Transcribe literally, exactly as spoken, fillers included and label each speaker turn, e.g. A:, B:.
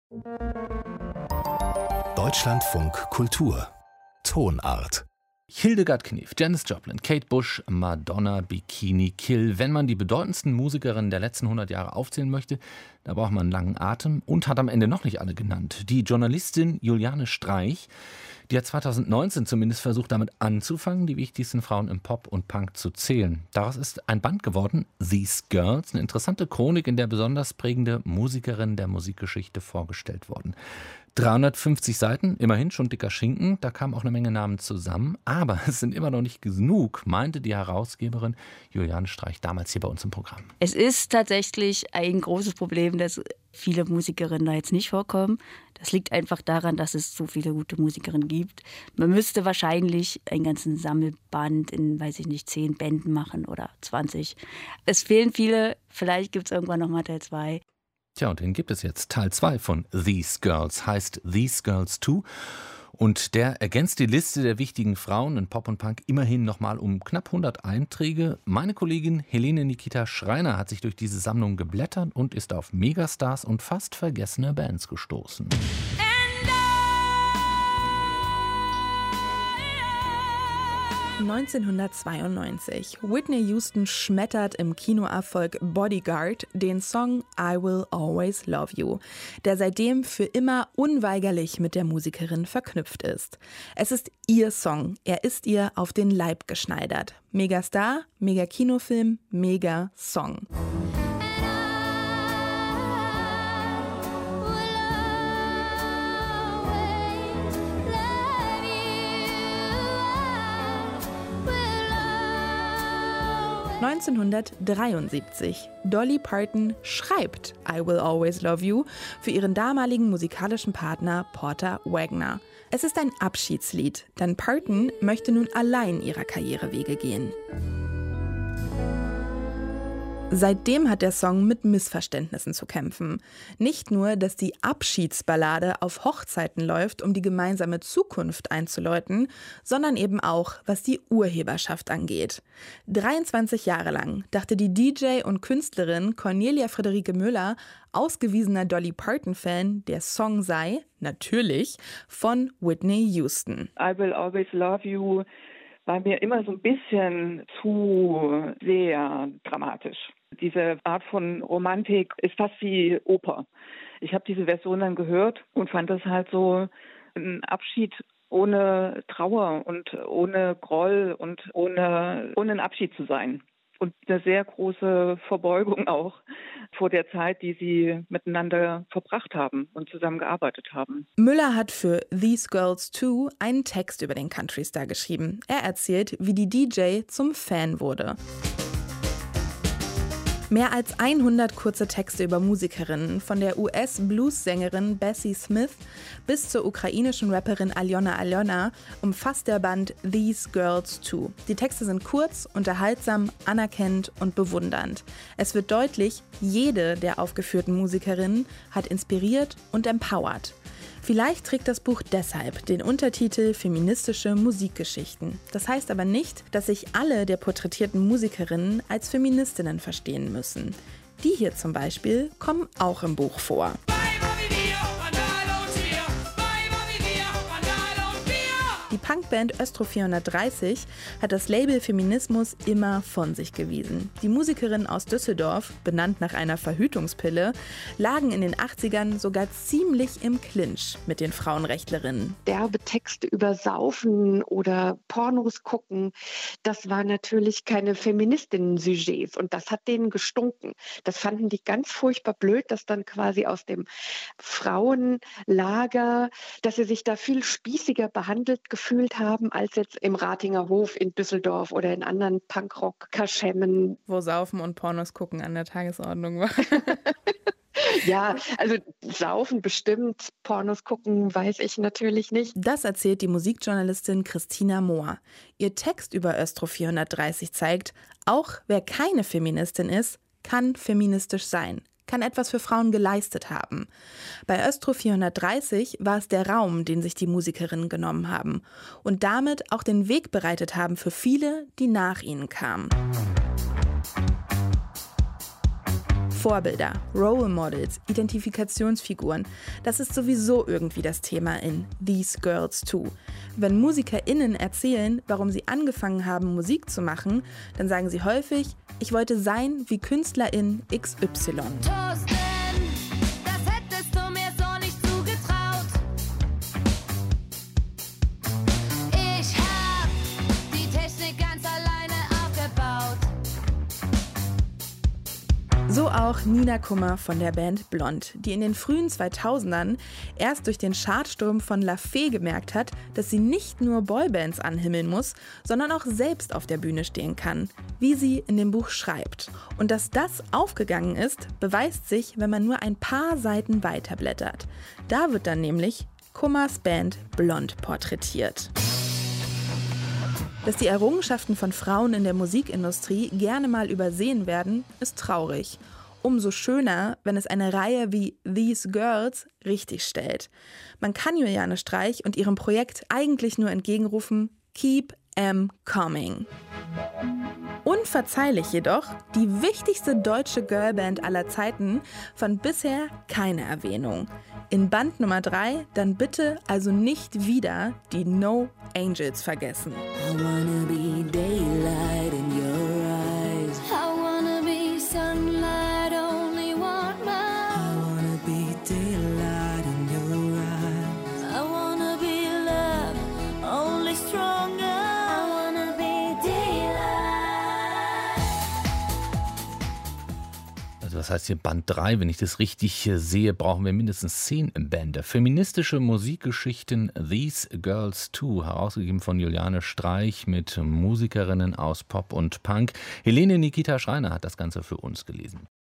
A: Deutschlandfunk Kultur Tonart.
B: Hildegard Knef, Janis Joplin, Kate Bush, Madonna, Bikini Kill. Wenn man die bedeutendsten Musikerinnen der letzten hundert Jahre aufzählen möchte, da braucht man einen langen Atem und hat am Ende noch nicht alle genannt. Die Journalistin Juliane Streich, die hat zweitausendneunzehn zumindest versucht, damit anzufangen, die wichtigsten Frauen im Pop und Punk zu zählen. Daraus ist ein Band geworden, These Girls, eine interessante Chronik, in der besonders prägende Musikerinnen der Musikgeschichte vorgestellt wurden. dreihundertfünfzig Seiten, immerhin schon dicker Schinken, da kamen auch eine Menge Namen zusammen, aber es sind immer noch nicht genug, meinte die Herausgeberin Juliane Streich damals hier bei uns im Programm.
C: Es ist tatsächlich ein großes Problem, dass viele Musikerinnen da jetzt nicht vorkommen. Das liegt einfach daran, dass es so viele gute Musikerinnen gibt. Man müsste wahrscheinlich einen ganzen Sammelband in, weiß ich nicht, zehn Bänden machen oder zwanzig. Es fehlen viele, vielleicht gibt es irgendwann noch mal Teil zwei.
B: Tja, und den gibt es jetzt. Teil zwei von These Girls heißt These Girls zwei. Und der ergänzt die Liste der wichtigen Frauen in Pop und Punk immerhin nochmal um knapp hundert Einträge. Meine Kollegin Helene Nikita Schreiner hat sich durch diese Sammlung geblättert und ist auf Megastars und fast vergessene Bands gestoßen.
D: neunzehnhundertzweiundneunzig. Whitney Houston schmettert im Kinoerfolg Bodyguard den Song I Will Always Love You, der seitdem für immer unweigerlich mit der Musikerin verknüpft ist. Es ist ihr Song, er ist ihr auf den Leib geschneidert. Megastar, Mega-Kinofilm, Mega-Song. neunzehnhundertdreiundsiebzig. Dolly Parton schreibt I Will Always Love You für ihren damaligen musikalischen Partner Porter Wagoner. Es ist ein Abschiedslied, denn Parton möchte nun allein ihrer Karrierewege gehen. Seitdem hat der Song mit Missverständnissen zu kämpfen. Nicht nur, dass die Abschiedsballade auf Hochzeiten läuft, um die gemeinsame Zukunft einzuläuten, sondern eben auch, was die Urheberschaft angeht. dreiundzwanzig Jahre lang dachte die D J und Künstlerin Cornelia Friederike Müller, ausgewiesener Dolly Parton-Fan, der Song sei, natürlich, von Whitney Houston.
E: I Will Always Love You war mir immer so ein bisschen zu sehr dramatisch. Diese Art von Romantik ist fast wie Oper. Ich habe diese Version dann gehört und fand das halt so ein Abschied ohne Trauer und ohne Groll und ohne, ohne ein Abschied zu sein. Und eine sehr große Verbeugung auch vor der Zeit, die sie miteinander verbracht haben und zusammengearbeitet haben.
D: Müller hat für These Girls zwei einen Text über den Countrystar geschrieben. Er erzählt, wie die D J zum Fan wurde. Mehr als hundert kurze Texte über Musikerinnen, von der U S-Blues-Sängerin Bessie Smith bis zur ukrainischen Rapperin Aljona Aljona, umfasst der Band These Girls zwei. Die Texte sind kurz, unterhaltsam, anerkennend und bewundernd. Es wird deutlich, jede der aufgeführten Musikerinnen hat inspiriert und empowert. Vielleicht trägt das Buch deshalb den Untertitel Feministische Musikgeschichten. Das heißt aber nicht, dass sich alle der porträtierten Musikerinnen als Feministinnen verstehen müssen. Die hier zum Beispiel kommen auch im Buch vor. Die Punkband Östro vierhundertdreißig hat das Label Feminismus immer von sich gewiesen. Die Musikerinnen aus Düsseldorf, benannt nach einer Verhütungspille, lagen in den achtzigern sogar ziemlich im Clinch mit den Frauenrechtlerinnen.
F: Derbe Texte über Saufen oder Pornos gucken, das war natürlich keine Feministinnen-Sujets und das hat denen gestunken. Das fanden die ganz furchtbar blöd, dass dann quasi aus dem Frauenlager, dass sie sich da viel spießiger behandelt gefühlt haben, als jetzt im Ratinger Hof in Düsseldorf oder in anderen Punkrock-Kaschemmen.
D: Wo Saufen und Pornos gucken an der Tagesordnung war.
F: Ja, also Saufen bestimmt, Pornos gucken weiß ich natürlich nicht.
D: Das erzählt die Musikjournalistin Christina Mohr. Ihr Text über Östro vierhundertdreißig zeigt, auch wer keine Feministin ist, kann feministisch sein, kann etwas für Frauen geleistet haben. Bei Östro vierhundertdreißig war es der Raum, den sich die Musikerinnen genommen haben und damit auch den Weg bereitet haben für viele, die nach ihnen kamen. Vorbilder, Role Models, Identifikationsfiguren, das ist sowieso irgendwie das Thema in These Girls Too. Wenn MusikerInnen erzählen, warum sie angefangen haben, Musik zu machen, dann sagen sie häufig, ich wollte sein wie Künstlerin X Y.
G: Thorsten, das hättest du mir so nicht zugetraut. Ich hab die Technik ganz alleine aufgebaut.
D: So auch Nina Kummer von der Band Blond, die in den frühen zweitausendern erst durch den Chartsturm von La Fee gemerkt hat, dass sie nicht nur Boybands anhimmeln muss, sondern auch selbst auf der Bühne stehen kann, wie sie in dem Buch schreibt. Und dass das aufgegangen ist, beweist sich, wenn man nur ein paar Seiten weiterblättert. Da wird dann nämlich Kummers Band Blond porträtiert. Dass die Errungenschaften von Frauen in der Musikindustrie gerne mal übersehen werden, ist traurig. Umso schöner, wenn es eine Reihe wie These Girls richtig stellt. Man kann Juliane Streich und ihrem Projekt eigentlich nur entgegenrufen, Keep 'em coming. Unverzeihlich jedoch, die wichtigste deutsche Girlband aller Zeiten fand bisher keine Erwähnung. In Band Nummer drei dann bitte also nicht wieder die No Angels vergessen.
G: I wanna be daylight in your eyes. I wanna be sunlight, only want mine. I wanna be daylight in your eyes. I wanna be love, only stronger. I wanna be daylight.
B: Also was heißt hier Band drei? Wenn ich das richtig äh, sehe, brauchen wir mindestens zehn Bände. Feministische Musikgeschichten These Girls Too, herausgegeben von Juliane Streich mit Musikerinnen aus Pop und Punk. Helene Nikita Schreiner hat das Ganze für uns gelesen.